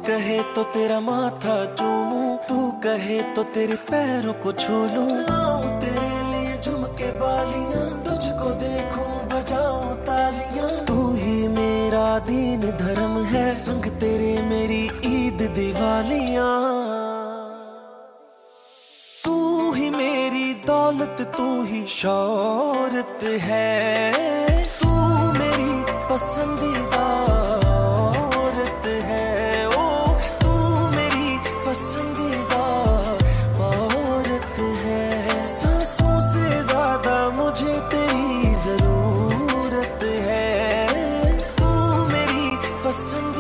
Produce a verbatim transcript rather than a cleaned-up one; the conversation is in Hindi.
कहे तो तेरा माथा चूमूं, तू कहे तो तेरे पैरों को छू लूं। लाऊं तेरे लिए झुमके बालियां, तुझको देखूं बजाऊं तालियां। तू ही मेरा दीन धर्म है, संग तेरे मेरी ईद दिवालियां। तू ही मेरी दौलत, तू ही शौहरत है, तू मेरी पसंदीदा औरत है। ओ तू मेरी पसंदीदा औरत है। सांसों से ज्यादा मुझे तेरी जरूरत है, तू मेरी पसंद